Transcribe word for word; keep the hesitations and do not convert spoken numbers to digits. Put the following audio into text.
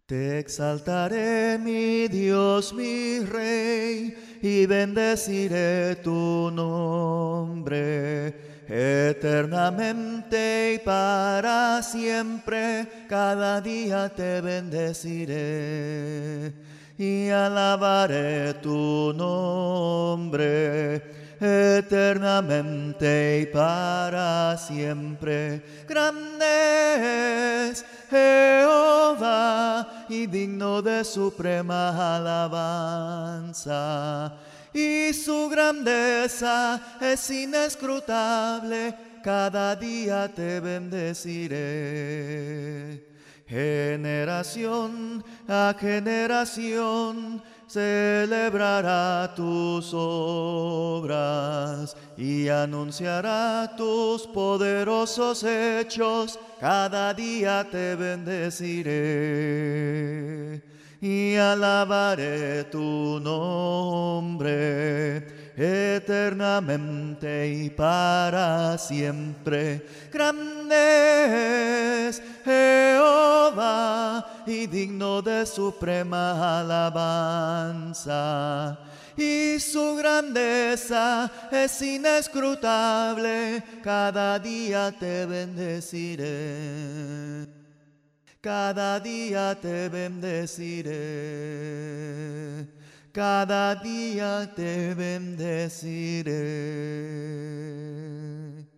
Te exaltaré, mi Dios, mi Rey, y bendeciré tu nombre. Eternamente y para siempre, cada día te bendeciré y alabaré tu nombre. Eternamente y para siempre, grande es Jehová y digno de suprema alabanza, y su grandeza es inescrutable, cada día te bendeciré. Generación a generación celebrará tus obras y anunciará tus poderosos hechos. Cada día te bendeciré y alabaré tu nombre eternamente y para siempre. Grande es Jehová y digno de suprema alabanza, y su grandeza es inescrutable, cada día te bendeciré. Cada día te bendeciré, cada día te bendeciré.